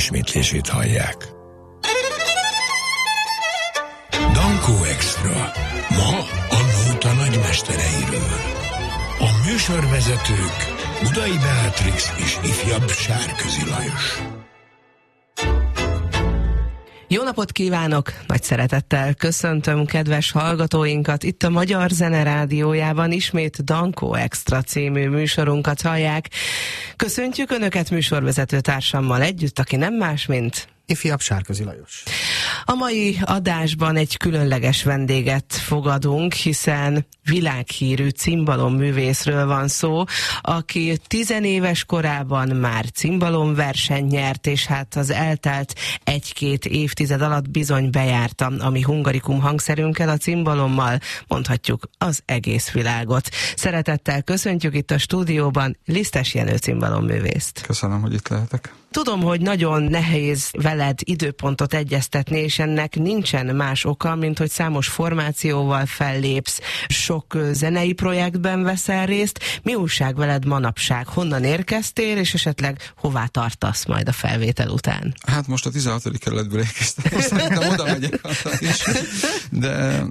ismétlését hallják. Dankó Extra. Ma a nóta nagymestereiről. A műsorvezetők Budai Beatrix és ifjabb Sárközi Lajos. Jó napot kívánok! Nagy szeretettel köszöntöm kedves hallgatóinkat. Itt a Magyar Zene Rádiójában ismét Dankó Extra című műsorunkat hallják. Köszöntjük Önöket műsorvezető társammal együtt, aki nem más, mint ifjabb Sárközi Lajos. A mai adásban egy különleges vendéget fogadunk, hiszen világhírű cimbalom-művészről van szó, aki 10 éves korában már cimbalomversenyt nyert, és hát az eltelt 1-2 évtized alatt bizony bejárta a mi hungarikum hangszerünkkel, a cimbalommal, mondhatjuk, az egész világot. Szeretettel köszöntjük itt a stúdióban Lisztes Jenő cimbalom-művészt. Köszönöm, hogy itt lehetek. Tudom, hogy nagyon nehéz veled időpontot egyeztetni, és ennek nincsen más oka, mint hogy számos formációval fellépsz, sok zenei projektben veszel részt. Mi újság veled manapság? Honnan érkeztél, és esetleg hová tartasz majd a felvétel után? Hát most a 16. kerületből érkeztem, szerintem oda megyek is. De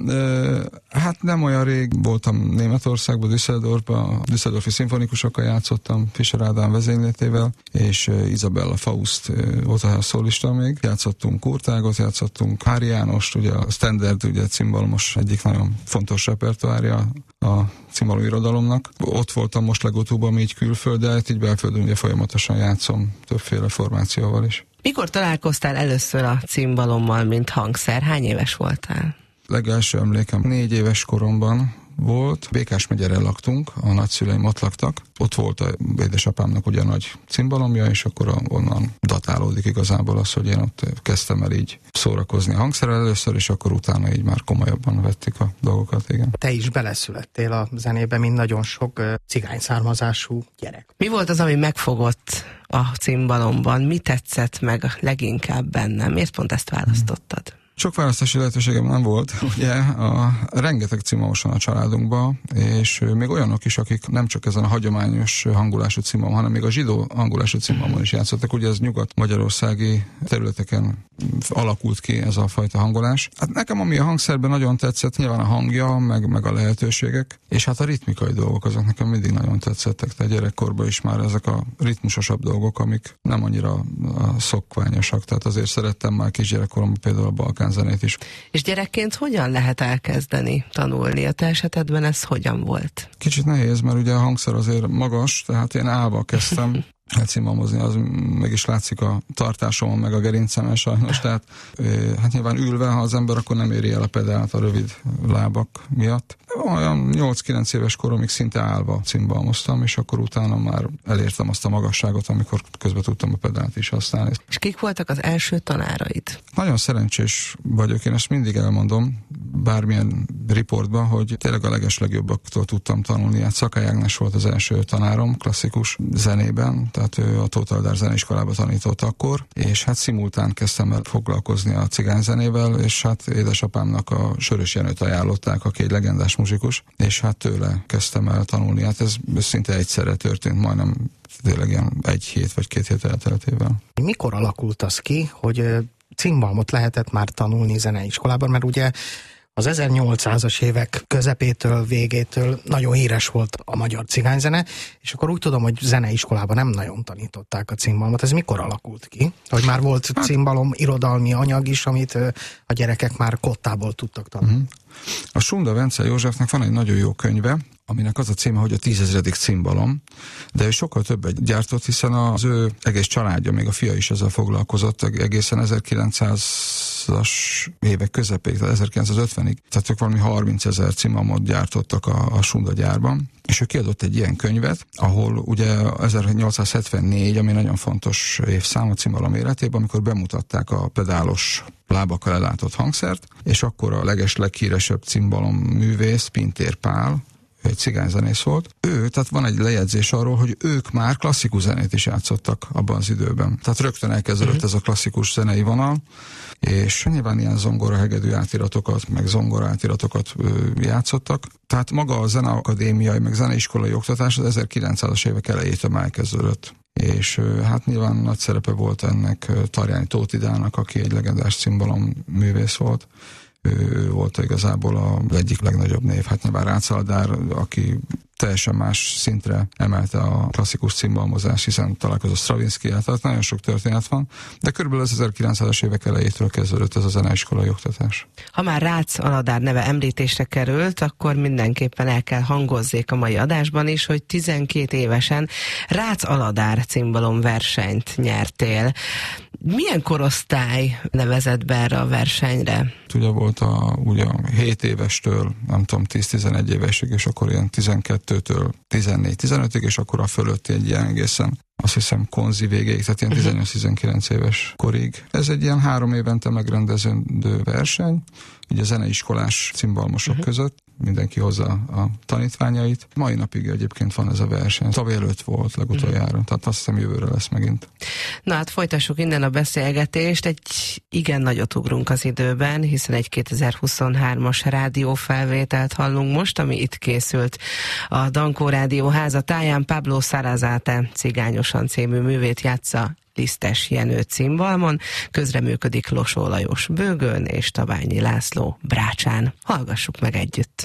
hát nem olyan rég voltam Németországban, Düsseldorfban, a Düsseldorfi szimfonikusokkal játszottam, Fischer Ádám vezényletével, és Isabella Faust volt a szólista még. Játszottunk Kurtágot, játszottunk Hári Jánost, ugye a standard, ugye cimbalomos egyik nagyon fontos repertoárja a cimbalom irodalomnak. Ott voltam most legutóbb, ami így külföldön, így belföldön ugye folyamatosan játszom többféle formációval is. Mikor találkoztál először a cimbalommal, mint hangszer? Hány éves voltál? Legelső emlékem 4 éves koromban volt. Békás megyere laktunk, a nagyszüleim ott laktak. Ott volt a édesapámnak ugye nagy cimbalomja, és akkor onnan datálódik igazából az, hogy én ott kezdtem el így szórakozni a hangszerrel először, és akkor utána így már komolyabban vettük a dolgokat, igen. Te is beleszülettél a zenébe, mint nagyon sok cigány származású gyerek. Mi volt az, ami megfogott a cimbalomban? Mi tetszett meg leginkább bennem? Miért pont ezt választottad? Sok választási lehetőségem nem volt, ugye rengeteg cimbalomus van a családunkban, és még olyanok is, akik nem csak ezen a hagyományos hangulású cimbalom, hanem még a zsidó hangulású cimbalomon is játszottak. Ugye ez nyugat-magyarországi területeken alakult ki ez a fajta hangolás. Hát nekem ami a hangszerben nagyon tetszett, nyilván a hangja, meg a lehetőségek, és hát a ritmikai dolgok azok nekem mindig nagyon tetszettek. Tehát gyerekkorban is már ezek a ritmusosabb dolgok, amik nem annyira szokványosak. Tehát azért szerettem már kisgyerekkoromban például a balkán zenét is. És gyerekként hogyan lehet elkezdeni tanulni? A te esetedben ez hogyan volt? Kicsit nehéz, mert ugye a hangszer azért magas, tehát én állva kezdtem cimbalmozni, az meg is látszik a tartásomon, meg a gerincemen sajnos, tehát hát nyilván ülve, ha az ember, akkor nem éri el a pedált a rövid lábak miatt. Olyan 8-9 éves koromig szinte állva cimbalmoztam, és akkor utána már elértem azt a magasságot, amikor közben tudtam a pedált is használni. És kik voltak az első tanáraid? Nagyon szerencsés vagyok, én ezt mindig elmondom, bármilyen riportban, hogy tényleg a legeslegjobbaktól tudtam tanulni. Hát Szakály Ágnes volt az első tanárom klasszikus zenében, tehát ő a Tóth Dár zeneiskolában tanított akkor, és hát szimultán kezdtem el foglalkozni a cigányzenével, és hát édesapámnak a Sörös Jenőt ajánlották, aki egy legendás muzsikus, és hát tőle kezdtem el tanulni. Hát ez szinte egyszerre történt, majdnem tényleg ilyen 1 hét vagy 2 hét elteltével. Mikor alakult az ki, hogy cimbalmot lehetett már tanulni zeneiskolában, mert ugye az 1800-as évek közepétől, végétől nagyon híres volt a magyar cigányzene, és akkor úgy tudom, hogy zeneiskolában nem nagyon tanították a cimbalmot. Ez mikor alakult ki? Hogy már volt cimbalom irodalmi anyag is, amit a gyerekek már kottából tudtak tanulni. A Sunda Vence Józsefnek van egy nagyon jó könyve, aminek az a címe, hogy a 10 000. cimbalom, de ő sokkal többet gyártott, hiszen az ő egész családja, még a fia is ezzel foglalkozott egészen 1900-as évek közepéig, tehát 1950-ig, tehát ők valami 30 000 cimbalmot gyártottak a Sunda gyárban, és ő kiadott egy ilyen könyvet, ahol ugye 1874, ami nagyon fontos évszám a cimbalom életében, amikor bemutatták a pedálos lábakkal ellátott hangszert, és akkor a leghíresebb cimbalom művész, Pintér Pál, egy cigányzenész volt. Ő, tehát van egy lejegyzés arról, hogy ők már klasszikus zenét is játszottak abban az időben. Tehát rögtön elkezdődött ez a klasszikus zenei vonal, és nyilván ilyen zongorahegedű átiratokat, meg zongora átiratokat játszottak. Tehát maga a zeneakadémiai, meg zeneiskolai oktatás az 1900-as évek elejétől már elkezdődött. és hát nyilván nagy szerepe volt ennek Tarjányi Tóth Idának, aki egy legendás cimbalom művész volt. Ő volt igazából az egyik legnagyobb név. Hát nyilván Rácz Aladár, aki teljesen más szintre emelte a klasszikus cimbalmozást, hiszen találkozott Stravinsky-jel, tehát nagyon sok történet van, de körülbelül az 1900-as évek elejétől kezdődött ez a zeneiskolai oktatás. Ha már Rácz Aladár neve említésre került, akkor mindenképpen el kell hangozzék a mai adásban is, hogy 12 évesen Rácz Aladár cimbalom versenyt nyertél. Milyen korosztály nevezett be erre a versenyre? Ugye volt ugye 7 évestől, nem tudom, 10-11 évesig, és akkor ilyen 12-től 14-15-ig, és akkor a fölötti egy ilyen egészen, azt hiszem, konzi végéig, tehát ilyen 18-19 éves korig. Ez egy ilyen 3 évente megrendezendő verseny, ugye zeneiskolás cimbalmosok között, mindenki hozza a tanítványait. Mai napig egyébként van ez a verseny. Tavaly előtt volt legutoljára, tehát azt hiszem jövőre lesz megint. Na hát folytassuk innen a beszélgetést. Egy igen nagyot ugrunk az időben, hiszen egy 2023-as rádiófelvételt hallunk most, ami itt készült a Dankó Rádió házatáján. Pablo Sarasate Cigányosan című művét játsza Lisztes Jenő cimbalmon, közreműködik Losó Lajos bőgőn és Tabányi László brácsán. Hallgassuk meg együtt!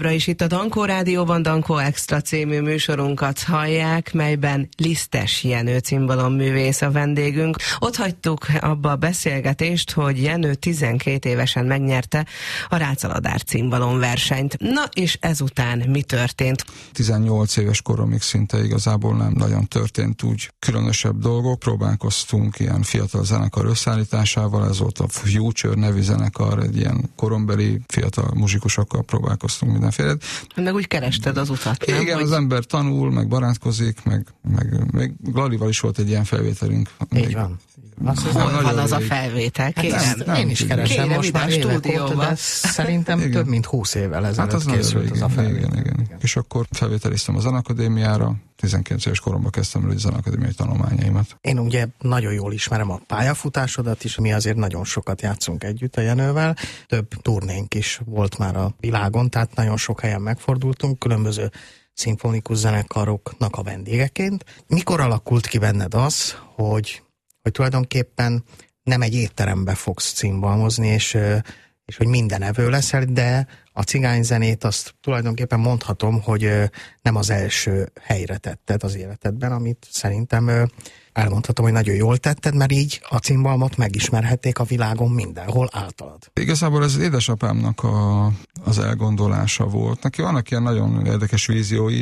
Továbbra is itt a Dankó Rádióban Dankó Extra című műsorunkat hallják, melyben Lisztes Jenő cimbalomművész a vendégünk. Ott hagytuk abba a beszélgetést, hogy Jenő 12 évesen megnyerte a Rácaladár cimbalomversenyt. Na és ezután mi történt? 18 éves koromig szinte igazából nem nagyon történt úgy különösebb dolgok. Próbálkoztunk ilyen fiatal zenekar összeállításával, ez volt a Future nevű zenekar, egy ilyen korombeli fiatal muzsikusokkal próbálkoztunk mindenféle. Meg úgy kerested az utat, nem? Igen, az ember tanul, meg barátkozik, meg Lalival is volt egy ilyen felvételünk. Így van. Hol van az a felvétel? Kérem. Én is keresem most már évek óta, de szerintem igen. Több mint 20 évvel ezelőtt az készült az a felvétel. Igen. És akkor felvételiztem a Zenakadémiára, 19 éves koromban kezdtem el a Zenakadémiai tanulmányaimat. Én ugye nagyon jól ismerem a pályafutásodat is, mi azért nagyon sokat játszunk együtt a Jenővel. Több turnénk is volt már a világon, tehát nagyon sok helyen megfordultunk, különböző szimfonikus zenekaroknak a vendégeként. Mikor alakult ki benned az, hogy tulajdonképpen nem egy étterembe fogsz cimbalmozni, és hogy minden evő leszel, de a cigányzenét azt tulajdonképpen mondhatom, hogy nem az első helyre tetted az életedben, amit szerintem elmondhatom, hogy nagyon jól tetted, mert így a cimbalmot megismerhették a világon mindenhol általad. Igazából ez édesapámnak az elgondolása volt. Neki vannak ilyen nagyon érdekes víziói,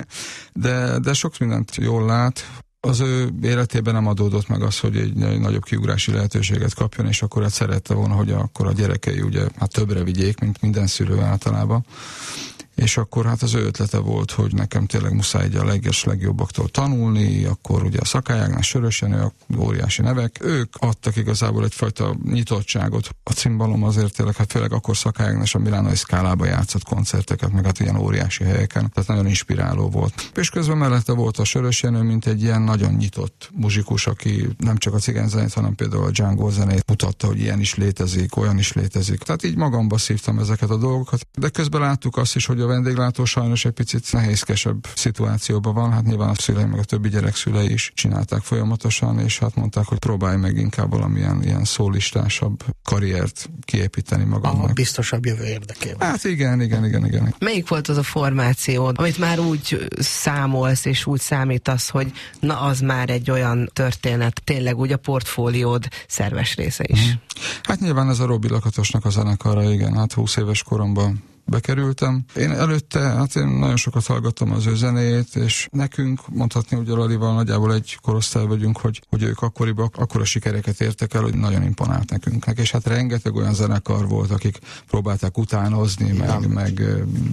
de sok mindent jól lát. Az ő életében nem adódott meg az, hogy egy nagyobb kiugrási lehetőséget kapjon, és akkor hát szerette volna, hogy akkor a gyerekei ugye többre vigyék, mint minden szülő általában. És akkor hát az ő ötlete volt, hogy nekem tényleg muszáj egy a legjobbaktól tanulni, akkor ugye a Szakályágnál, Sörös Jenő, óriási nevek. Ők adtak igazából egyfajta nyitottságot. A cimbalom azért tényleg, hát főleg akkor Szakályágnál és a Milánói Scalában játszott koncerteket, meg hát ilyen óriási helyeken. Tehát nagyon inspiráló volt. És közben mellette volt a Sörös Jenő, mint egy ilyen nagyon nyitott muzsikus, aki nem csak a cigányzenét, hanem például a Django zenét mutatta, hogy ilyen is létezik, olyan is létezik. Tehát így magamba szívtam ezeket a dolgokat. De közben láttuk azt is, hogy a vendéglátó sajnos egy picit nehézkesebb szituációban van, hát nyilván a szüleim meg a többi gyerek szülei is csinálták folyamatosan, és hát mondták, hogy próbálj meg inkább valamilyen ilyen szólistásabb karriert kiépíteni magamnak. A biztosabb jövő érdekében. Hát igen. Melyik volt az a formáció, amit már úgy számolsz, és úgy számítasz, hogy na az már egy olyan történet, tényleg úgy a portfóliód szerves része is? Hát nyilván ez a Robi Lakatosnak a zenekara, igen, hát 20 éves koromban bekerültem. Én előtte, én nagyon sokat hallgattam az ő zenét, és nekünk mondhatni, hogy a Lalival nagyjából egy korosztály vagyunk, hogy ők akkoriban akkora sikereket értek el, hogy nagyon imponált nekünk. És hát rengeteg olyan zenekar volt, akik próbálták utánozni, meg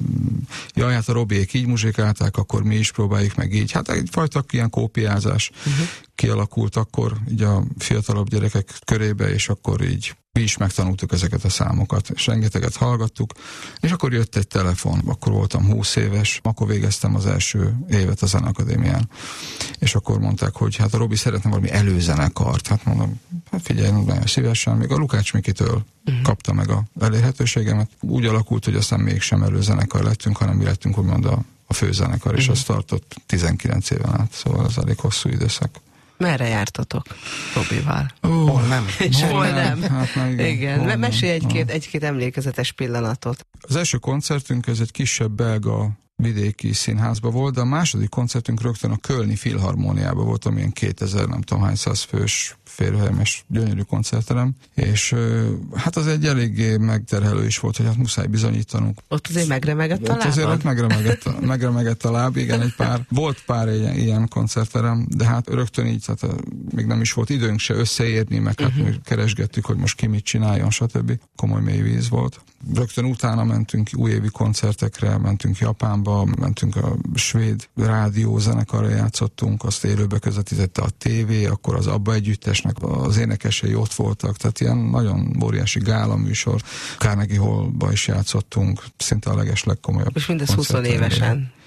jaj, hát a Robiék így muzsikálták, akkor mi is próbáljuk meg így. Hát egyfajta ilyen kópiázás kialakult akkor így a fiatalabb gyerekek körébe, és akkor így mi is megtanultuk ezeket a számokat, és rengeteget hallgattuk, és akkor jött egy telefon, akkor voltam 20 éves, akkor végeztem az első évet a Zenakadémián, és akkor mondták, hogy hát a Robi szeretne valami előzenekart, hát mondom, hát figyelj, nagyon szívesen, még a Lukács Mikitől kapta meg a elérhetőségemet. Úgy alakult, hogy aztán mégsem előzenekar lettünk, hanem mi lettünk úgymond a főzenekar, és az tartott 19 éven át, szóval az elég hosszú időszak. Merre jártatok Robival? Hol nem? És hol nem? Hát, igen. Mesélj egy-két emlékezetes pillanatot. Az első koncertünk ez egy kisebb belga vidéki színházba volt, de a második koncertünk rögtön a Kölni Filharmóniában volt, amilyen 2000, nem tudom hány száz fős férőhelyemes gyönyörű koncertterem, és hát az egy eléggé megterhelő is volt, hogy hát muszáj bizonyítanunk. Ott azért megremegett a lábad? Azért megremegett a láb, igen, volt pár ilyen koncertterem, de hát rögtön így, tehát még nem is volt időnk se összeérni, meg hát mi keresgettük, hogy most ki mit csináljon, stb. Komoly mély víz volt. Rögtön utána mentünk újévi koncertekre, mentünk Japánba, mentünk a svéd rádió zenekarra játszottunk, azt élőbe közvetítette a tévé, akkor az Abba együttesnek az énekesei ott voltak, tehát ilyen nagyon óriási gála műsor. Carnegie Hallba is játszottunk, szinte a legkomolyabb. És mindez 20 évesen.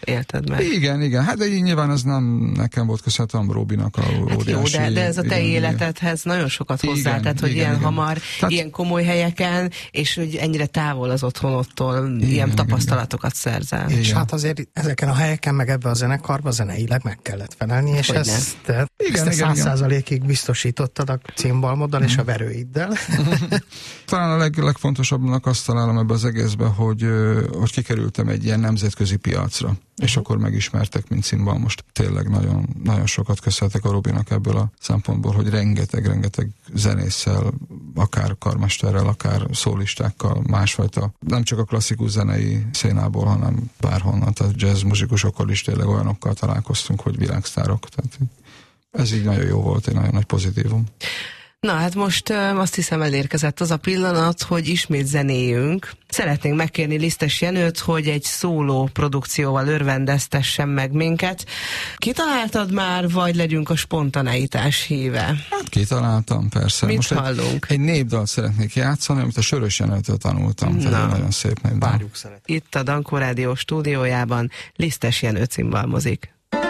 élted meg. Igen, hát de így nyilván ez nem nekem volt köszönhető, hanem Robinak a óriási... Hát jó, de ez a te életedhez nagyon sokat hozzátett, hogy ilyen hamar, tehát, ilyen komoly helyeken, és hogy ennyire távol az otthonottól ilyen tapasztalatokat szerzel. És hát azért ezeken a helyeken, meg ebbe a zenekarba zeneileg meg kellett felelni, és ezt 100%-ig biztosítottad a cimbalmoddal és a verőiddel. Talán a legfontosabbnak azt találom ebbe az egészben, hogy kikerültem egy ilyen nemzetközi piacra, és akkor megismertek, mint cimbalmos. Tényleg nagyon, nagyon sokat köszönhetek a Robinak ebből a szempontból, hogy rengeteg zenésszel, akár karmesterrel, akár szólistákkal, másfajta, nem csak a klasszikus zenei szénából, hanem bárhonnan, tehát jazz muzsikusokkal is tényleg olyanokkal találkoztunk, hogy világsztárok. Tehát ez így nagyon jó volt, egy nagyon nagy pozitívum. Na hát most azt hiszem elérkezett az a pillanat, hogy ismét zenéjünk. Szeretnénk megkérni Lisztes Jenőt, hogy egy szóló produkcióval örvendeztessen meg minket. Kitaláltad már, vagy legyünk a spontaneitás híve? Hát kitaláltam, persze. Mit most hallunk? Egy népdalt szeretnék játszani, amit a Sörös Jenőtől tanultam. Tehát nagyon szép népdal. Várjuk szeret. Itt a Dankó Rádió stúdiójában Lisztes Jenő cimbalmozik.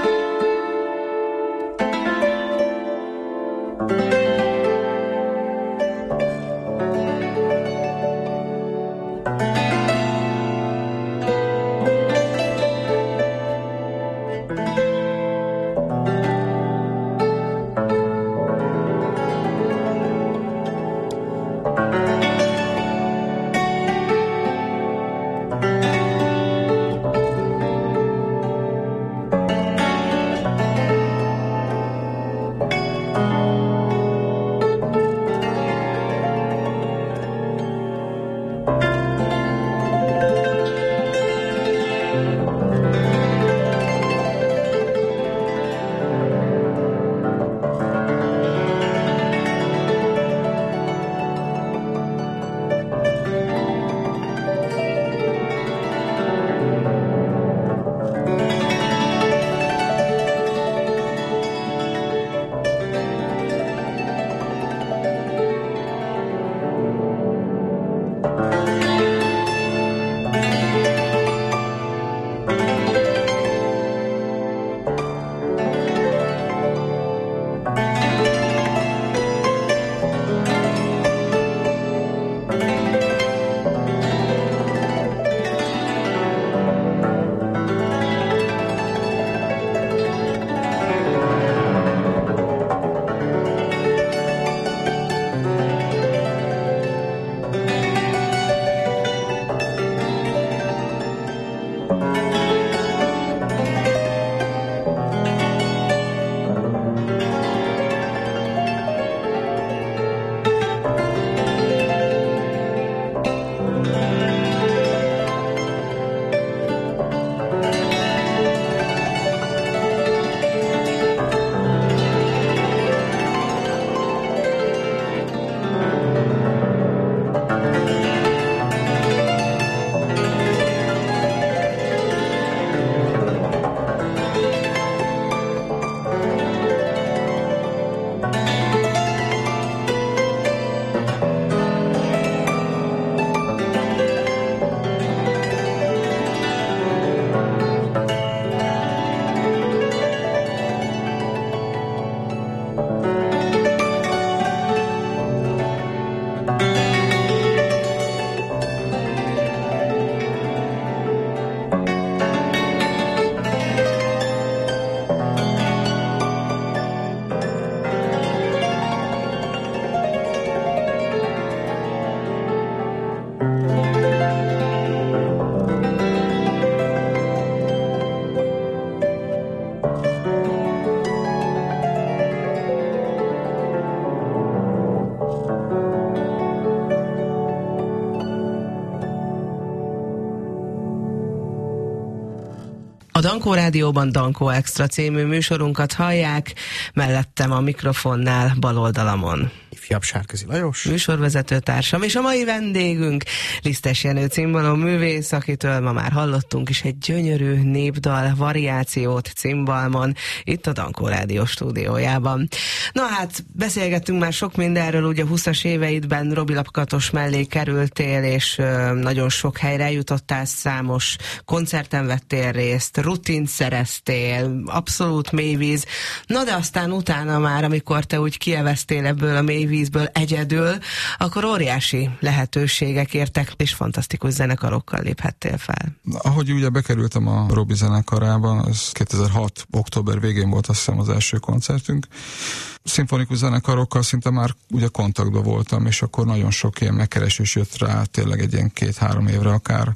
Dankó Rádióban Dankó Extra című műsorunkat hallják, mellettem a mikrofonnál bal oldalamon ifjabb Sárközi Lajos, műsorvezető társam, és a mai vendégünk Lisztes Jenő cimbalom művész, akitől ma már hallottunk is egy gyönyörű népdal variációt cimbalmon, itt a Dankó Rádió stúdiójában. Na hát, beszélgettünk már sok mindenről, ugye 20-as éveidben Robi Lakatos mellé kerültél, és nagyon sok helyre jutottál, számos koncerten vettél részt, rutint szereztél, abszolút mélyvíz. Na de aztán utána már, amikor te úgy kieveztél ebből a mélyvízből egyedül, akkor óriási lehetőségek értek, és fantasztikus zenekarokkal léphettél fel. Ahogy ugye bekerültem a Robi zenekarában, az 2006. október végén volt azt hiszem az első koncertünk. Szimfonikus zenekarokkal szinte már ugye kontaktban voltam, és akkor nagyon sok ilyen megkeresés jött rá, tényleg egy ilyen 2-3 évre akár.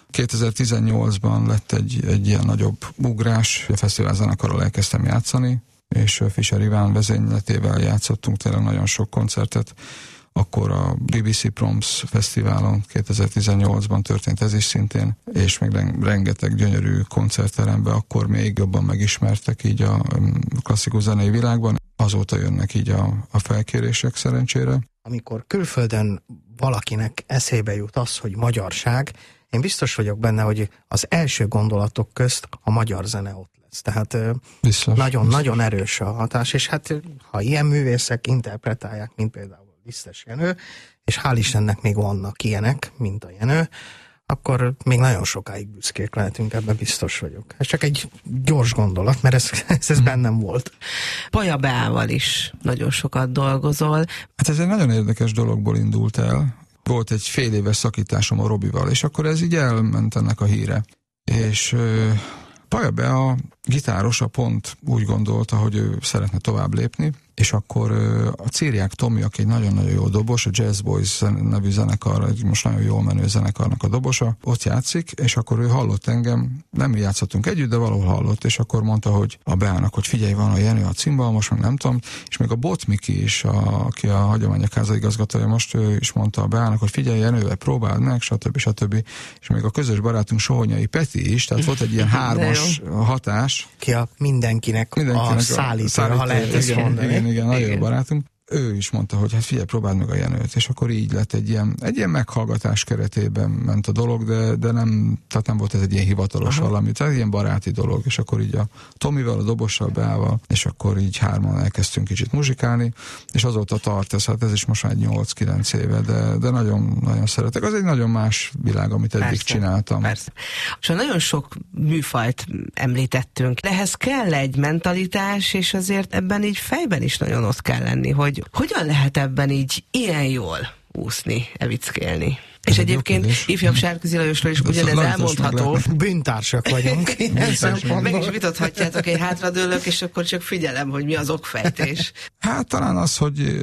2018-ban lett egy ilyen nagyobb ugrás, a fesztivál zenekarral elkezdtem játszani, és Fischer Iván vezényletével játszottunk tényleg nagyon sok koncertet. Akkor a BBC Proms Fesztiválon 2018-ban történt ez is szintén, és még rengeteg gyönyörű koncertteremben akkor még jobban megismertek így a klasszikus zenei világban. Azóta jönnek így a felkérések szerencsére. Amikor külföldön valakinek eszébe jut az, hogy magyarság, én biztos vagyok benne, hogy az első gondolatok közt a magyar zene ott lesz. Tehát nagyon-nagyon erős a hatás, és hát ha ilyen művészek interpretálják, mint például Lisztes Jenő, és hál' Istennek még vannak ilyenek, mint a Jenő, akkor még nagyon sokáig büszkék lehetünk, ebben biztos vagyok. Ez csak egy gyors gondolat, mert ez bennem volt. Paja Beával is nagyon sokat dolgozol. Hát ez egy nagyon érdekes dologból indult el. Volt egy fél éves szakításom a Robival, és akkor ez így elment ennek a híre. És Paja Bea gitárosa pont úgy gondolta, hogy ő szeretne tovább lépni, és akkor a Ciriák Tomi, aki egy nagyon-nagyon jó dobos, a Jazz Boys nevű zenekar, egy most nagyon jól menő zenekarnak a dobosa, ott játszik, és akkor ő hallott engem, nem játszottunk együtt, de valahol hallott, és akkor mondta, hogy a Beának, hogy figyelj, van a Jenő a cimbal, most meg nem tudom, és még a Botmiki is, aki a Hagyományok Háza igazgatója most, ő is mondta a Beának, hogy figyelj, Jenővel próbáld meg, stb. És még a közös barátunk Sohonyai Peti is, tehát volt egy ilyen hármas hatás. Ki a mindenkinek a szállítója, ha lehet ezt mondani. Igen, nagyon jó barátunk. Ő is mondta, hogy hát figyelj, próbáld meg a Jenőt, és akkor így lett egy ilyen meghallgatás keretében ment a dolog, de nem volt ez egy ilyen hivatalos valami, tehát ilyen baráti dolog, és akkor így a Tomival, a dobossal, Beával, és akkor így hárman elkezdtünk kicsit muzsikálni, és azóta tart ez, hát ez is most már 8-9 éve, de nagyon, nagyon szeretek. Az egy nagyon más világ, amit eddig csináltam. Persze. És nagyon sok műfajt említettünk. Ehhez kell egy mentalitás, és azért ebben így fejben is nagyon ott kell lenni, hogy hogyan lehet ebben így ilyen jól úszni, evickélni. És egyébként ifjabb Sárközi Lajosról is ugyanez elmondható. Bűntársak vagyunk. Meg is vitathatjátok, egy hátradőlök, és akkor csak figyelem, hogy mi az okfejtés. Hát talán az, hogy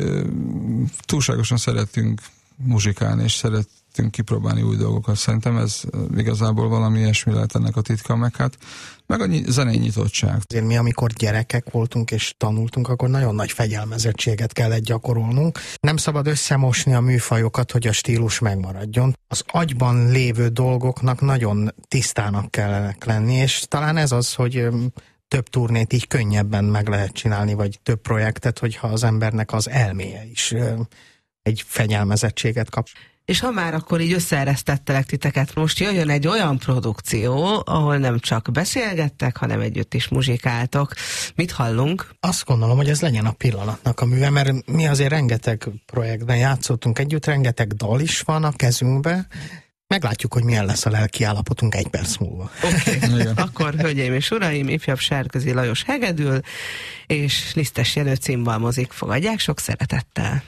túlságosan szeretünk muzsikálni, és szeretünk kipróbálni új dolgokat. Szerintem ez igazából valami ilyesmi lehet ennek a titka, meg a zenei nyitottság. Azért mi, amikor gyerekek voltunk és tanultunk, akkor nagyon nagy fegyelmezettséget kellett gyakorolnunk. Nem szabad összemosni a műfajokat, hogy a stílus megmaradjon. Az agyban lévő dolgoknak nagyon tisztának kellene lenni, és talán ez az, hogy több turnét így könnyebben meg lehet csinálni, vagy több projektet, hogyha az embernek az elméje is egy fegyelmezettséget kap. És ha már akkor így összeeresztettelek titeket, most jöjjön egy olyan produkció, ahol nem csak beszélgettek, hanem együtt is muzsikáltok. Mit hallunk? Azt gondolom, hogy ez legyen a pillanatnak a műve, mert mi azért rengeteg projektben játszottunk együtt, rengeteg dal is van a kezünkbe. Meglátjuk, hogy milyen lesz a lelki állapotunk 1 perc múlva. Oké. Akkor, hölgyeim és uraim, ifjabb Sárközi Lajos hegedül, és Lisztes Jenő cimbalmozik. Fogadják sok szeretettel.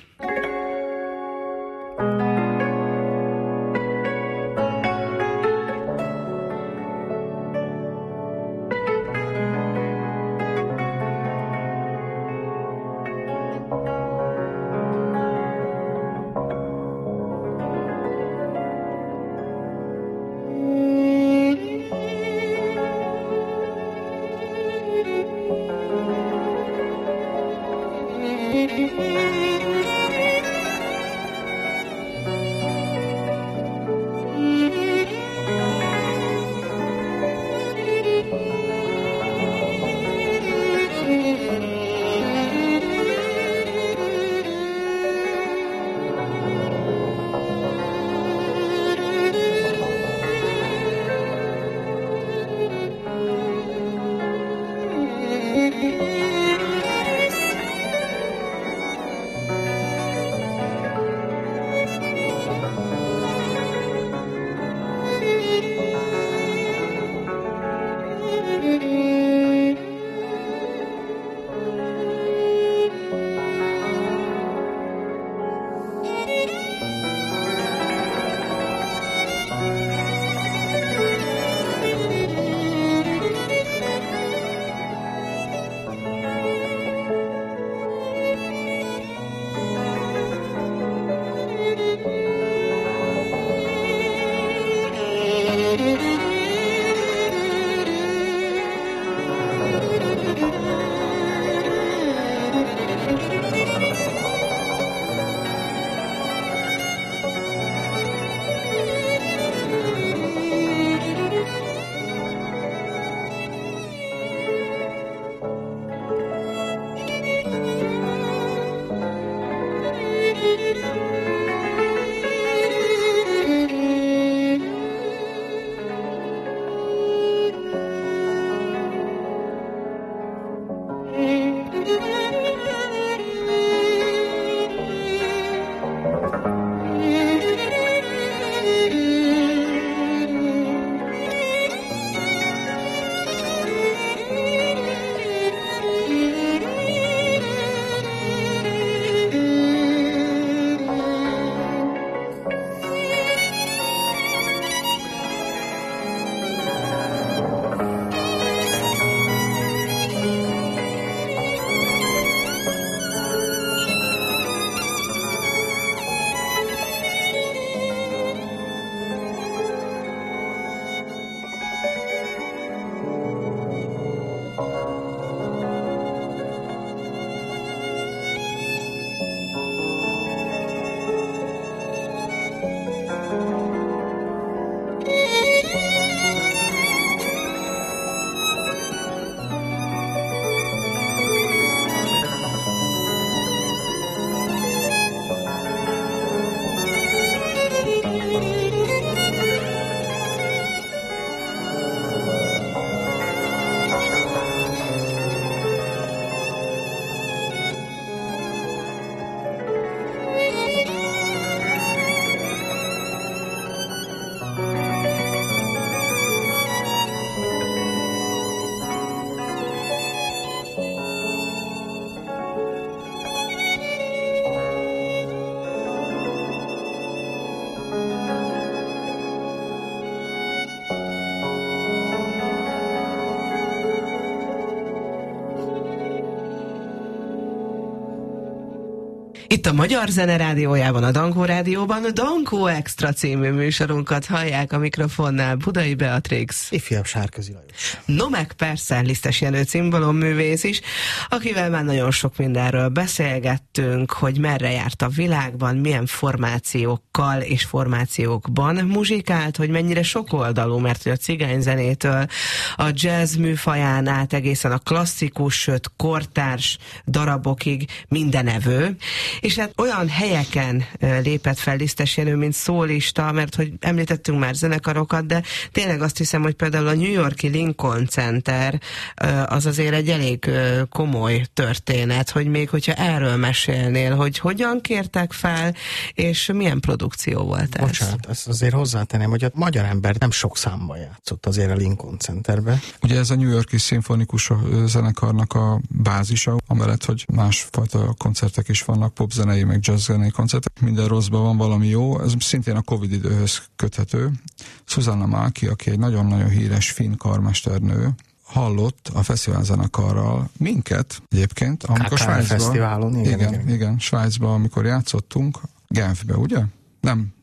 Itt a Magyar Zene Rádiójában, a Dankó Rádióban a Dankó Extra című műsorunkat hallják, a mikrofonnál Budai Beatrix, ifjabb Sárközi Lajos. No meg persze Lisztes Jenő cimbalomművész is, akivel már nagyon sok mindenről beszélgettünk, hogy merre járt a világban, milyen formációkkal és formációkban muzsikált, hogy mennyire sokoldalú, mert hogy a cigányzenétől a jazz műfaján át egészen a klasszikus, sőt kortárs darabokig mindenevő. És hát olyan helyeken lépett fel Lisztes Jenő, mint szólista, mert hogy említettünk már zenekarokat, de tényleg azt hiszem, hogy például a New York-i Lincoln Center az azért egy elég komoly történet, hogy még hogyha erről mesélnél, hogy hogyan kértek fel, és milyen produkció volt ez? Bocsánat, ezt azért hozzátenném, hogy a magyar ember nem sok számban játszott azért a Lincoln Centerbe. Ugye ez a New York-i szimfonikus zenekarnak a bázisa, amellett, hogy másfajta koncertek is vannak, popzenei, meg jazzzenei koncertek. Minden rosszban van valami jó. Ez szintén a Covid időhöz köthető. Susanna Maki, aki egy nagyon-nagyon híres finn karmesternő, hallott a fesztiválzenekarral minket egyébként, amikor Svájcban, fesztiválon, igen, Svájcban, amikor játszottunk, Genfbe, ugye? Nem.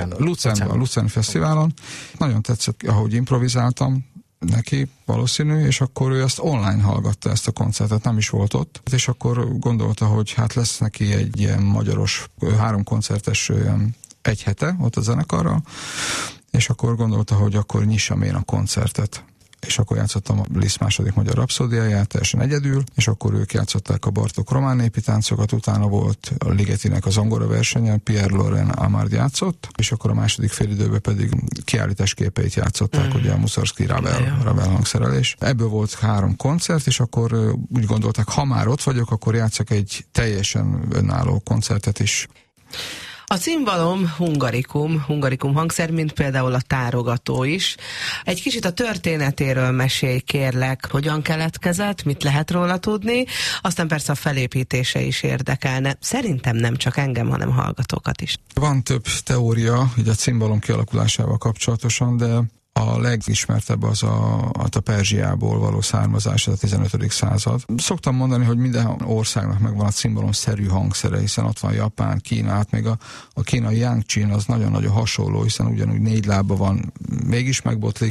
Lucerne fesztiválon. Nagyon tetszett, ahogy improvizáltam neki, valószínű, és akkor ő ezt online hallgatta, ezt a koncertet, nem is volt ott, és akkor gondolta, hogy hát lesz neki egy ilyen magyaros 3 koncertes egy hete ott a zenekarral, és akkor gondolta, hogy akkor nyissam én a koncertet. És akkor játszottam a Liszt második magyar rapszódiáját teljesen egyedül, és akkor ők játszották a Bartók román népi táncokat, utána volt a Ligetinek a zongora versenyen, Pierre Laurent Amard játszott, és akkor a második félidőben pedig kiállítás képeit játszották, ugye a Mussorgsky Ravel hangszerelés. Ebből volt 3 koncert, és akkor úgy gondolták, ha már ott vagyok, akkor játszak egy teljesen önálló koncertet is. A cimbalom hungarikum hangszer, mint például a tárogató is. Egy kicsit a történetéről mesélj, kérlek, hogyan keletkezett, mit lehet róla tudni, aztán persze a felépítése is érdekelne. Szerintem nem csak engem, hanem hallgatókat is. Van több teória így a cimbalom kialakulásával kapcsolatosan, de a legismertebb az a Perzsiából való származás, ez a 15. század. Szoktam mondani, hogy minden országnak megvan a cimbalom-szerű hangszere, hiszen ott van Japán, Kína, hát még a kínai Yangqin az nagyon-nagyon hasonló, hiszen ugyanúgy 4 lába van, mégis megbotlik,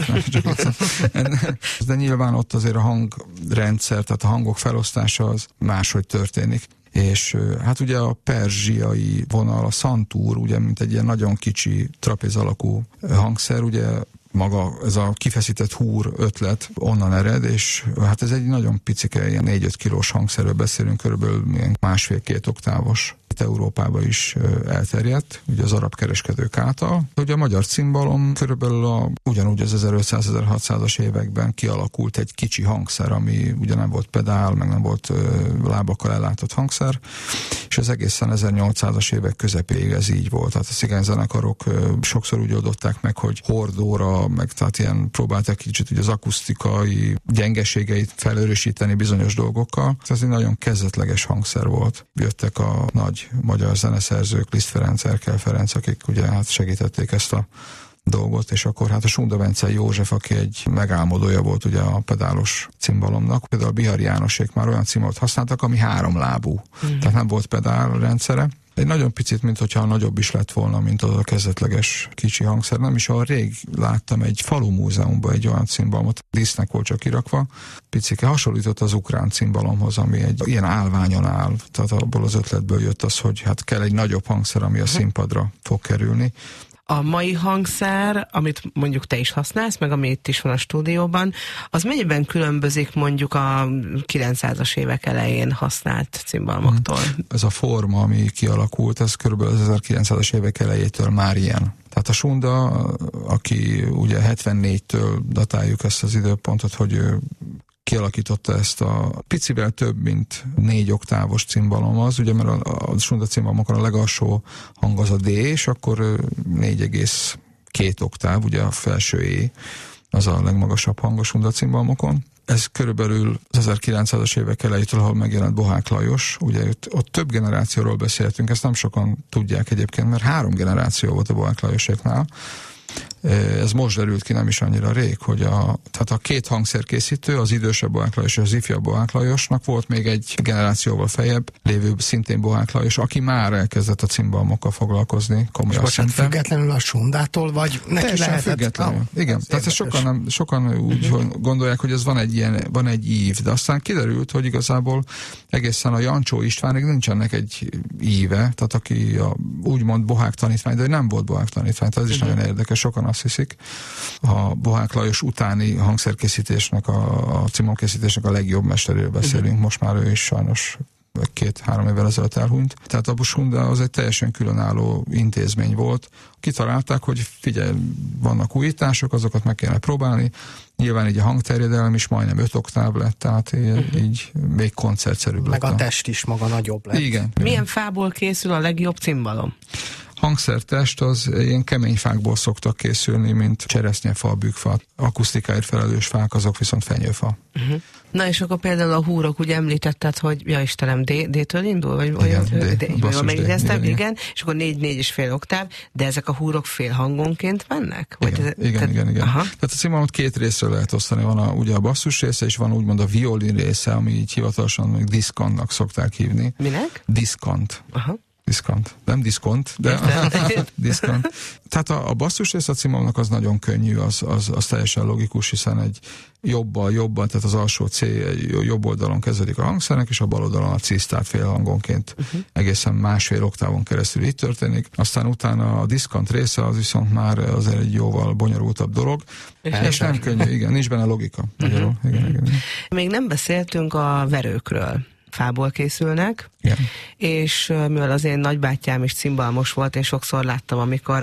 de nyilván ott azért a hangrendszer, tehát a hangok felosztása az máshogy történik. És hát ugye a perzsiai vonal, a szantúr, ugye mint egy ilyen nagyon kicsi trapéz alakú hangszer, ugye maga ez a kifeszített húr ötlet onnan ered, és hát ez egy nagyon picike, ilyen 4-5 kilós hangszerről beszélünk, körülbelül 1,5-2 oktávos. Itt Európában is elterjedt, ugye az arab kereskedők által. Ugye a magyar cimbalom körülbelül ugyanúgy az 1500-1600-as években kialakult egy kicsi hangszer, ami ugye nem volt pedál, meg nem volt lábakkal ellátott hangszer, és az egészen 1800-as évek közepéig ez így volt. Tehát a cigányzenekarok sokszor úgy oldották meg, hogy hordóra, meg tehát ilyen próbálták kicsit ugye az akusztikai gyengeségeit felőrösíteni bizonyos dolgokkal. Ez egy nagyon kezdetleges hangszer volt. Jöttek a nagy magyar zeneszerzők, Liszt Ferenc, Erkel Ferenc, akik ugye hát segítették ezt a dolgot, és akkor hát a Sunda Bence József, aki egy megálmodója volt ugye a pedálos cimbalomnak. Például a Bihari Jánosék már olyan cimbalot használtak, ami 3 lábú. Tehát nem volt pedál rendszere. Egy nagyon picit, mintha nagyobb is lett volna, mint az a kezdetleges kicsi hangszer. Nem is olyan rég láttam egy falu múzeumban egy olyan cimbalomot, dísznek volt csak kirakva. Picike hasonlított az ukrán cimbalomhoz, ami egy ilyen állványon áll. Tehát abból az ötletből jött az, hogy hát kell egy nagyobb hangszer, ami a színpadra fog kerülni. A mai hangszer, amit mondjuk te is használsz, meg ami itt is van a stúdióban, az mennyiben különbözik mondjuk a 900-as évek elején használt cimbalmoktól? Ez a forma, ami kialakult, ez körülbelül az 1900-as évek elejétől már ilyen. Tehát a Sunda, aki ugye 74-től datáljuk ezt az időpontot, hogy ő kialakította ezt a picivel több, mint 4 oktávos cimbalom az, ugye mert a Sunda cimbalmokon a legalsó hang az a D, és akkor 4,2 oktáv, ugye a felső E, az a legmagasabb hang a Sunda cimbalmokon. Ez körülbelül az 1900-as évek elejétől, ahol megjelent Bohák Lajos, ugye ott több generációról beszéltünk, ezt nem sokan tudják egyébként, mert 3 generáció volt a Bohák Lajoséknál. Ez most derült ki nem is annyira rég, hogy tehát a két hangszerkészítő, az idősebb Bohák Lajos és az ifjabb Bohák Lajosnak volt még egy generációval feljebb lévő szintén Bohák Lajos, aki már elkezdett a cimbalmokkal foglalkozni komolyan szinten. Függetlenül a Sundától, vagy neki lehetett? Függetlenül. Igen, tehát sokan úgy gondolják, hogy ez van egy ív, de aztán kiderült, hogy igazából egészen a Jancsó Istvánig nincsenek egy íve, tehát aki úgymond Bohák tanítvány, de nem volt Bohák tanítvány, tehát ez is nagyon érdekes, sokan azt hiszik. A Bohák Lajos utáni hangszerkészítésnek, a cimbalomkészítésnek a legjobb mesteréről beszélünk, most már ő is sajnos 2-3 évvel ezelőtt elhunyt. Tehát a Sunda az egy teljesen különálló intézmény volt. Kitalálták, hogy figyelj, vannak újítások, azokat meg kellene próbálni. Nyilván így a hangterjedelem is majdnem 5 oktáv lett, tehát így még koncertszerűbb lett. Meg a test is maga nagyobb lett. Igen. Milyen fából készül a legjobb cimbalom? Hangszertest az ilyen kemény fákból szoktak készülni, mint cseresznyefa, bükkfa. Akusztikáért felelős fák, azok viszont fenyőfa. Na és akkor például a húrok, ugye említetted, hogy ja Istenem, D-től indul? Vagy igen, jól megidéztem, igen. És akkor 4-4,5 oktáv, de ezek a húrok fél hangonként mennek? Igen. Tehát a cimbalomot 2 részre lehet osztani. Van ugye a basszus része, és van úgymond a violin része, ami így hivatalosan még diszkantnak szokták hívni. Minek? Diszkant. Aha. Diszkant. Nem diszkont, de diszkant. Tehát a basszus rész a cimbalomnak az nagyon könnyű, az teljesen logikus, hiszen egy jobban, tehát az alsó C jobb oldalon kezdődik a hangszernek, és a bal oldalon a cisztát félhangonként egészen 1,5 oktávon keresztül így történik. Aztán utána a diszkant része az viszont már azért egy jóval bonyolultabb dolog, és nem könnyű, igen, nincs benne logika. Igen. Még nem beszéltünk a verőkről. Fából készülnek, igen. És mivel az én nagybátyám is cimbalmos volt, én sokszor láttam, amikor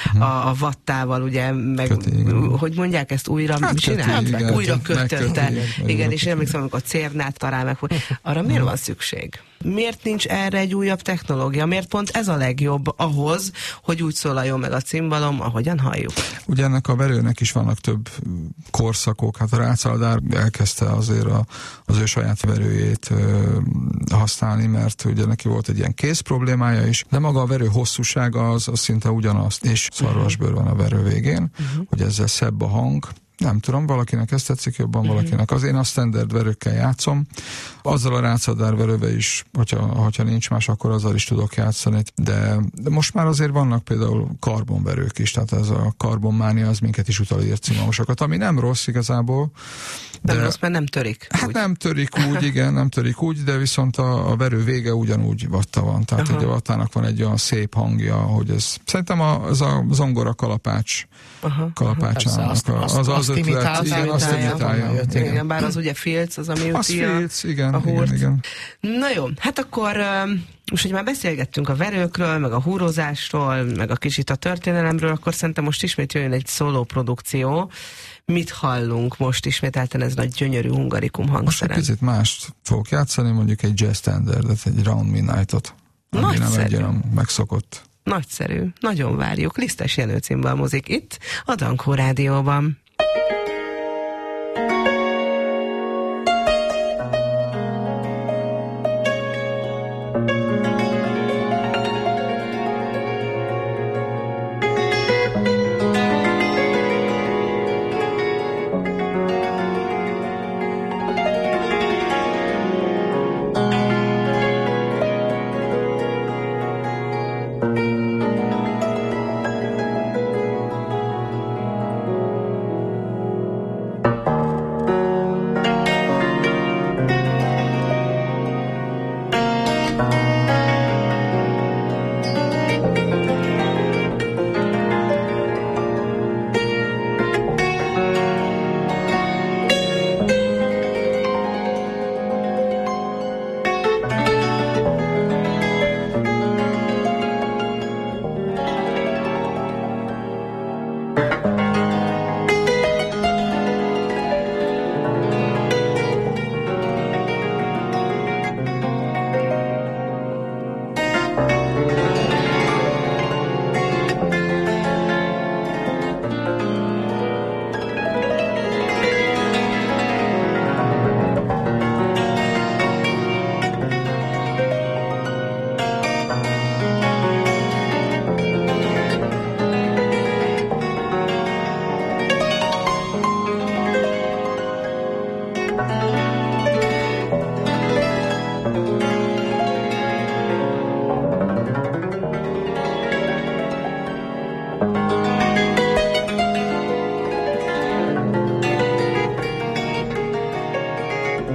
a vattával, ugye, meg, hogy mondják ezt, újra csinálták? Újra kötötte. Igen, és én emlékszem, amikor cérnát talál meg. Arra miért van szükség? Miért nincs erre egy újabb technológia? Miért pont ez a legjobb ahhoz, hogy úgy szólaljon meg a cimbalom, ahogyan halljuk? Ugye ennek a verőnek is vannak több korszakok. Hát a Rácz-Aldár elkezdte azért az ő saját verőjét használni, mert ugye neki volt egy ilyen kéz problémája is, de maga a verő hosszúsága az szinte ugyanaz, és szarvasbőr van a verő végén, hogy ezzel szebb a hang. Nem tudom, valakinek ezt tetszik jobban, valakinek. Az én a standard verőkkel játszom. Azzal a Rácz-Aldár verővel is, hogyha nincs más, akkor azzal is tudok játszani. De most már azért vannak például karbonverők is, tehát ez a karbonmánia az minket is utal ércimbalmosokat, ami nem rossz igazából. Nem rossz, mert nem törik. Hát úgy. Nem törik úgy, de viszont a verő vége ugyanúgy vatta van. Tehát ugye a vattának van egy olyan szép hangja, hogy ez szerintem az a zongora kalapácsának azt imitálja. Igen, bár az ugye filc, az ami üti a húrt. Igen. Na jó, hát akkor most, hogy már beszélgettünk a verőkről, meg a húrozásról, meg a kicsit a történelemről, akkor szerintem most ismét jöjjön egy szóló produkció. Mit hallunk most ismételten ezen a gyönyörű hungarikum hangszeren? Most egy picit mást fogok játszani, mondjuk egy jazz standardet, egy Round Midnight-ot, ami nem egy olyan megszokott. Nagyszerű, nagyon várjuk. Lisztes Jenő cimbalmozik itt, a Dankó Rádióban.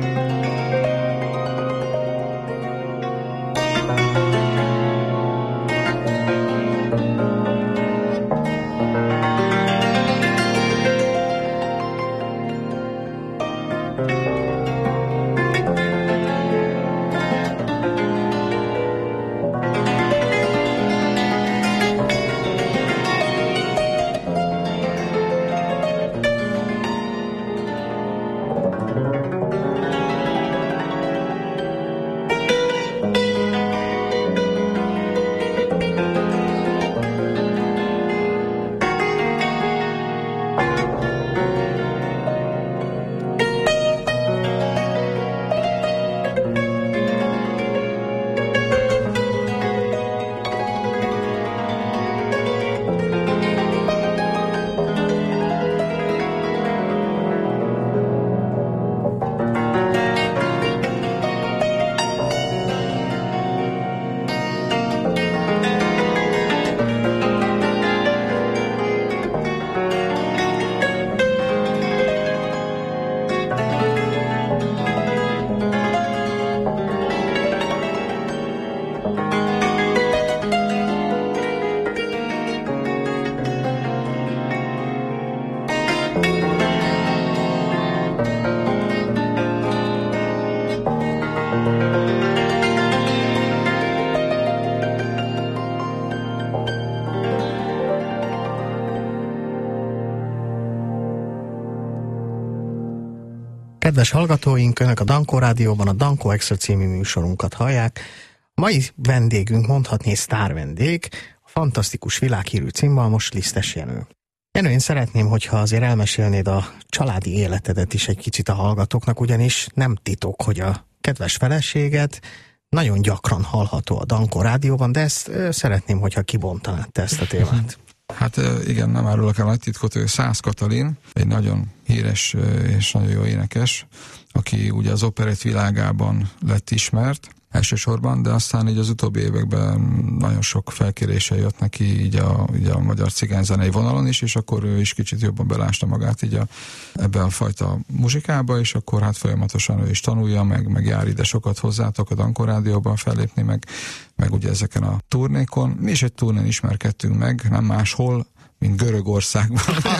Kedves hallgatóink, Önök a Dankó Rádióban a Dankó Extra című műsorunkat hallják. A mai vendégünk, mondhatni sztár vendég, a fantasztikus világhírű cimbalmos Lisztes Jenő. Jenő, én szeretném, hogyha azért elmesélnéd a családi életedet is egy kicsit a hallgatóknak, ugyanis nem titok, hogy a kedves feleséget nagyon gyakran hallható a Dankó Rádióban, de ezt szeretném, hogyha kibontanád te ezt a témát. Hát igen, nem árulok el nagy titkot, ő Szász Katalin, egy nagyon híres és nagyon jó énekes, aki ugye az operett világában lett ismert elsősorban, de aztán így az utóbbi években nagyon sok felkérése jött neki így a magyar cigányzenei vonalon is, és akkor ő is kicsit jobban belásta magát így ebbe a fajta muzsikába, és akkor hát folyamatosan ő is tanulja, meg jár ide sokat hozzátok a Dankó Rádióban fellépni, meg ugye ezeken a turnékon. Mi is egy turnén ismerkedtünk meg, nem máshol, mint Görögországban.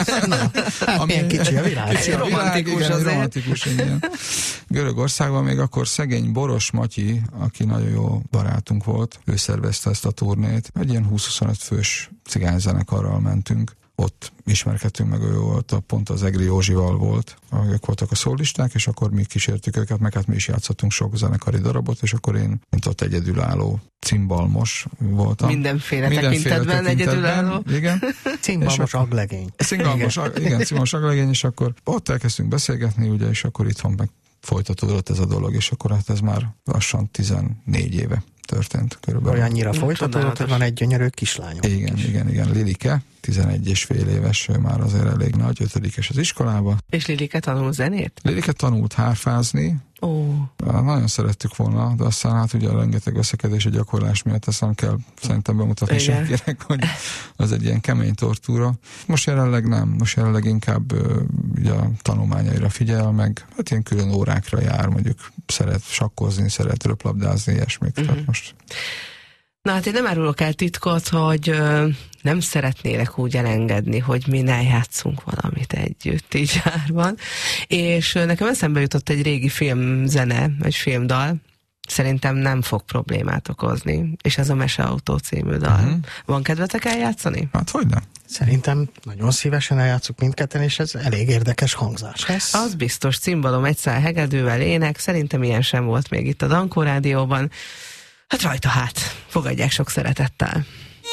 Milyen kicsi a világ. Kicsi a romantikus, igen, romantikus, igen. Görögországban még akkor szegény Boros Matyi, aki nagyon jó barátunk volt, ő szervezte ezt a turnét. Egy ilyen 20-25 fős cigányzenekarral mentünk. Ott ismerkedtünk meg, ő volt, pont az Egri Józsival volt, ők voltak a szólisták, és akkor mi kísértük őket, meg hát mi is játszottunk sok zenekari darabot, és akkor én, mint ott egyedülálló cimbalmos voltam. Mindenféle tekintetben egyedülálló. Igen. Cimbalmos aglegény. Cimbalmos aglegény, és akkor ott elkezdtünk beszélgetni, ugye, és akkor itthon meg folytatódott ez a dolog, és akkor hát ez már lassan 14 éve történt körülbelül. Olyannyira folytatódott, hogy van egy gyönyörű kislányom. Igen, Lilike, 11 és fél éves, ő már azért elég nagy, 5-es az iskolába. És Lilike tanul zenét? Lilike tanult hárfázni. Nagyon szerettük volna, de aztán hát ugye a rengeteg összekedés a gyakorlás miatt ezt nem kell szerintem bemutatni senkinek, hogy az egy ilyen kemény tortúra. Most jelenleg nem, most jelenleg inkább ugye a tanulmányaira figyel, meg hát ilyen külön órákra jár, mondjuk szeret sakkozni, szeret röplabdázni, ilyesmik. Tehát most... Na hát én nem árulok el titkot, hogy nem szeretnélek úgy elengedni, hogy mi ne játszunk valamit együtt így árban. És nekem eszembe jutott egy régi filmzene, egy filmdal, szerintem nem fog problémát okozni, és ez a Meseautó című dal. Van kedvetek eljátszani? Hát hogy nem? Szerintem nagyon szívesen eljátszuk mindketten, és ez elég érdekes hangzás lesz. Az biztos, cimbalom, egyszál hegedűvel, ének, szerintem ilyen sem volt még itt a Dankó Rádióban. Hát rajta hát, fogadják sok szeretettel.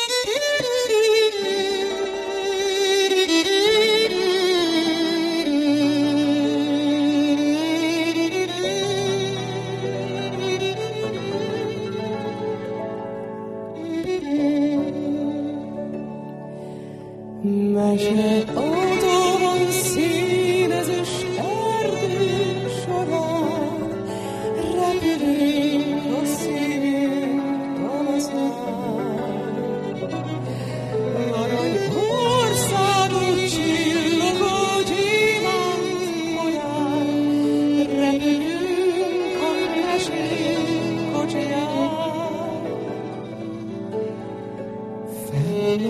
Meseautóban színezős erdő során repülik a szívünk tavaszán. Arany országunk csillogó gyémánt folyán repülünk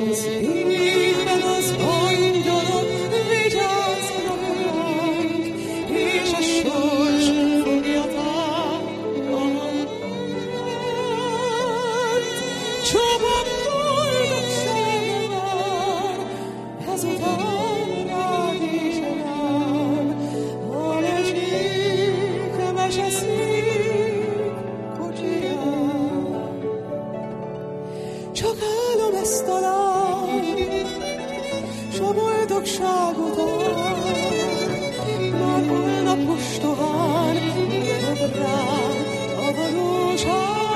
az égben az angyalok vigyáznak ránk, és a sors fogja támadni. Csupa boldogság vár, ezután rád és rám, a mesik, a meseszív kocsiján. Csak állom ezt talán, s a boldogságot áll, már holnap mostohán jön rám a valóság,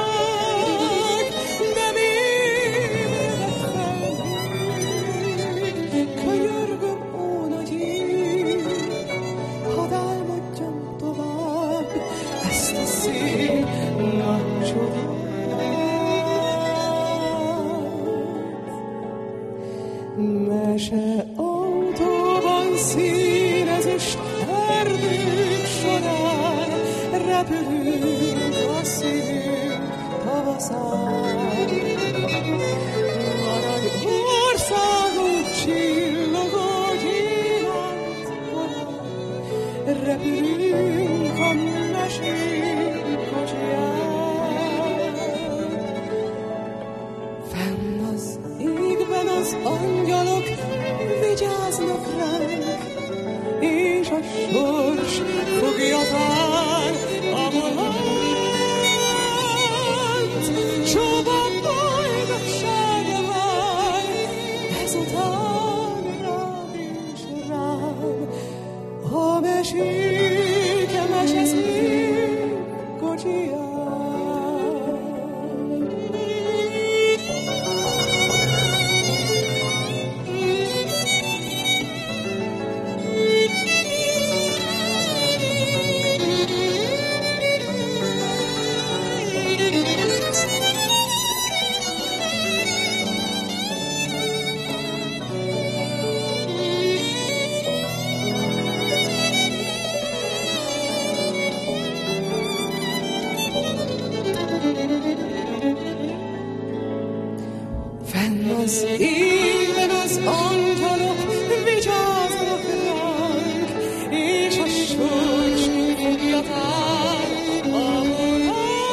de még felhív, könyörgöm, ó nagy ég, hadd álmodjam tovább ezt a szép nagy csodát. Mese autóban színezős erdők során repülünk a szívünk tavaszán. Arany országunk csillogó gyémánt korán repülünk a mesék kocsiján. Fenn az égben az angyalok vigyáznak ránk, és a sors fogja vár a volant. Csupa boldogság vár, ezután rád és rám, a mesék, a meseszív kocsiján. Fenn az égben az angyalok vigyáznak ránk, és a sors fogja vár a volant.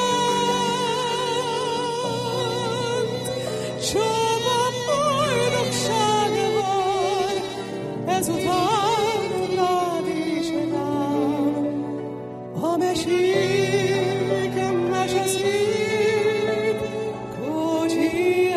Csupa boldogság vár, ezután rád és rám, a mesék, a meseszív kocsiján.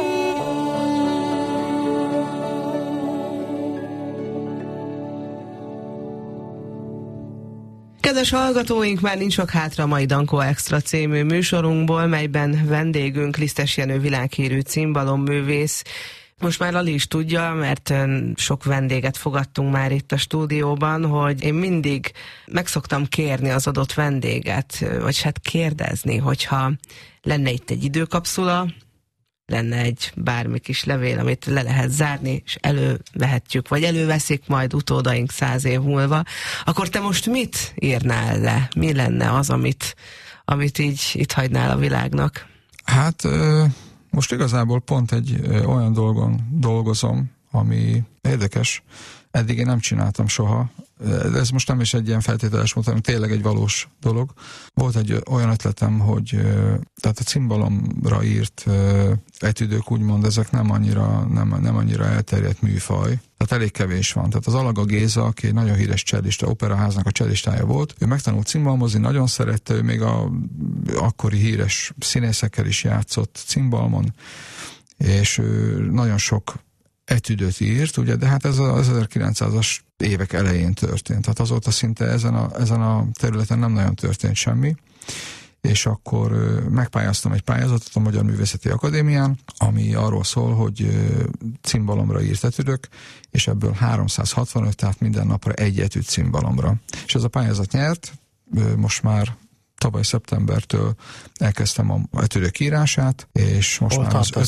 Kedves hallgatóink, már nincs sok hátra a mai Dankó Extra című műsorunkból, melyben vendégünk Lisztes Jenő világhírű cimbalom-művész. Most már Lali is tudja, mert sok vendéget fogadtunk már itt a stúdióban, hogy én mindig meg szoktam kérni az adott vendéget, vagy hát kérdezni, hogyha lenne itt egy időkapszula, lenne egy bármi kis levél, amit le lehet zárni, és elővehetjük, vagy előveszik majd utódaink 100 év múlva, akkor te most mit írnál le? Mi lenne az, amit így itt hagynál a világnak? Hát most igazából pont egy olyan dolgon dolgozom, ami érdekes. Eddig én nem csináltam soha. De ez most nem is egy ilyen feltételes mód, hanem tényleg egy valós dolog. Volt egy olyan ötletem, hogy tehát a cimbalomra írt etüdők, úgymond, ezek nem annyira elterjedt műfaj. Tehát elég kevés van. Tehát az Alaga Géza, aki egy nagyon híres csellista, operaháznak a csellistája volt, ő megtanult cimbalmozni, nagyon szerette, ő még a akkori híres színészekkel is játszott cimbalmon, és nagyon sok etüdöt írt, ugye, de hát ez az 1900-as évek elején történt. Tehát azóta szinte ezen a területen nem nagyon történt semmi, és akkor megpályáztam egy pályázatot a Magyar Művészeti Akadémián, ami arról szól, hogy cimbalomra írt etüdök, és ebből 365, tehát minden napra egy etüd cimbalomra. És ez a pályázat nyert, most már tavaly szeptembertől elkezdtem a etüdök írását, és most már az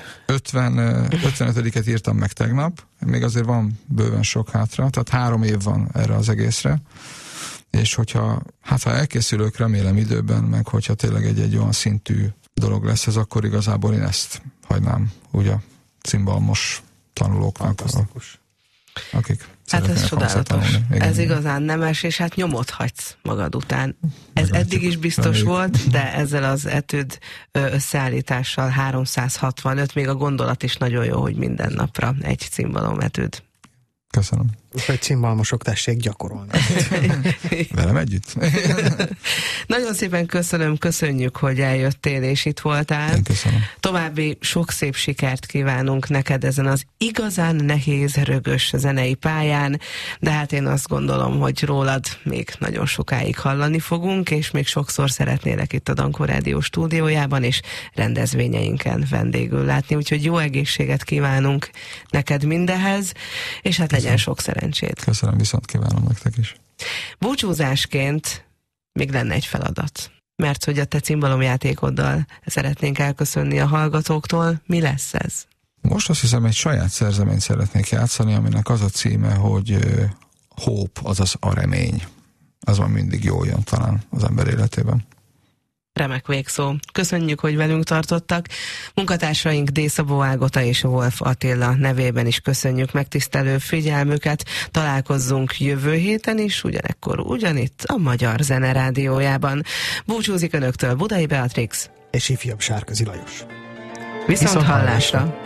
55-et írtam meg tegnap, még azért van bőven sok hátra, tehát 3 év van erre az egészre, és hogyha elkészülök, remélem időben, meg hogyha tényleg egy olyan szintű dolog lesz ez, akkor igazából én ezt hagynám úgy a cimbalmos tanulóknak, akik Hát ez csodálatos. Igen, ez igazán nemes, és hát nyomot hagysz magad után. Ez eddig is biztos volt, de ezzel az etüd összeállítással 365, még a gondolat is nagyon jó, hogy minden napra egy cimbalom etüd. Köszönöm. Úgyhogy cimbalmosok, tessék gyakorolni. Velem együtt? Nagyon szépen köszönjük, hogy eljöttél és itt voltál. Én köszönöm. További sok szép sikert kívánunk neked ezen az igazán nehéz, rögös zenei pályán, de hát én azt gondolom, hogy rólad még nagyon sokáig hallani fogunk, és még sokszor szeretnélek itt a Dankó Rádió stúdiójában és rendezvényeinken vendégül látni, úgyhogy jó egészséget kívánunk neked mindehez, és hát legyen sok szerencsét. Köszönöm, viszont kívánom nektek is. Búcsúzásként még lenne egy feladat, mert hogy a te cimbalomjátékoddal szeretnénk elköszönni a hallgatóktól. Mi lesz ez? Most azt hiszem, egy saját szerzeményt szeretnék játszani, aminek az a címe, hogy hope, azaz a remény. Az van mindig jól jön talán az ember életében. Remek végszó. Köszönjük, hogy velünk tartottak. Munkatársaink D. Szabó Ágota és Wolf Attila nevében is köszönjük megtisztelő figyelmüket. Találkozzunk jövő héten is, ugyanekkor ugyanitt a Magyar Zene Rádiójában. Búcsúzik önöktől Budai Beatrix és ifjabb Sárközi Lajos. Viszont hallásra!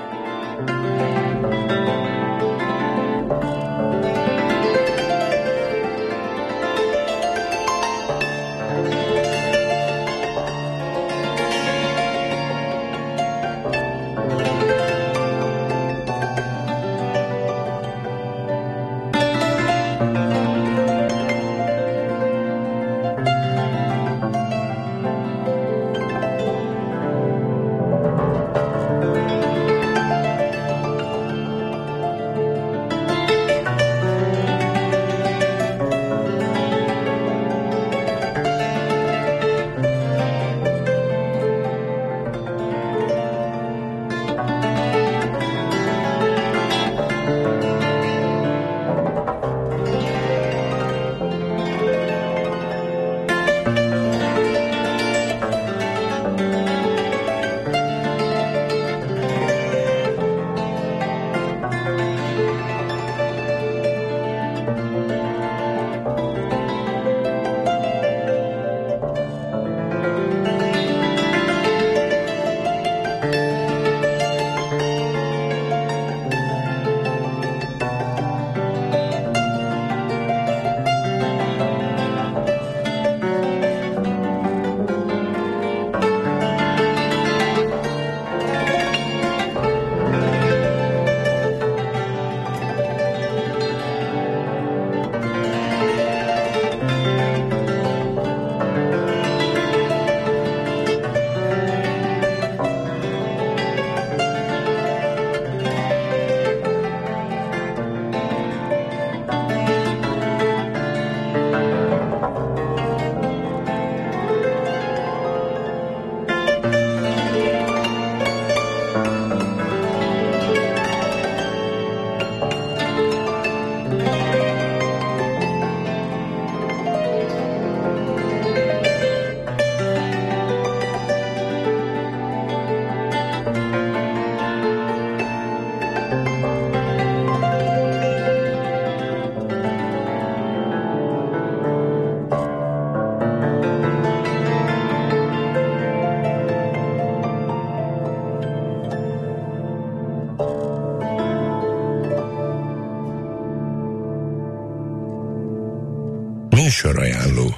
Műsorajánló.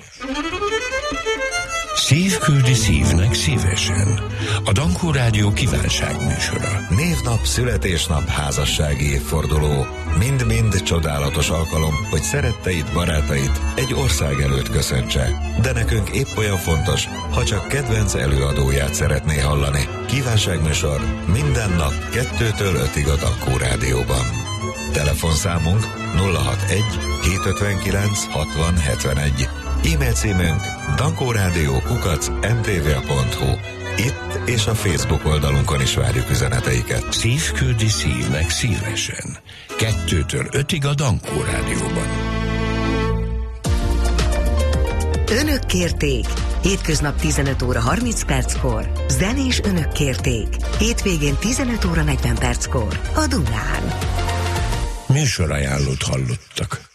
Szív küldi szívnek szívesen. A Dankó Rádió kívánságműsora. Névnap, születésnap, házassági évforduló. Mind-mind csodálatos alkalom, hogy szeretteit, barátait egy ország előtt köszöntse. De nekünk épp olyan fontos, ha csak kedvenc előadóját szeretné hallani. Kívánságműsor minden nap 2-től 5-ig a Dankó Rádióban. Telefonszámunk 061 759 60 71. E-mail címünk dankórádió@mtva.hu. Itt és a Facebook oldalunkon is várjuk üzeneteiket. Szív küldi szívnek szívesen. 2-től 5-ig a Dankó Rádióban. Önök kérték Hétköznap 15 óra 30 perckor, zenés önök kérték. Hétvégén 15 óra 40 perckor a Dunán. Műsorajánlót hallottak.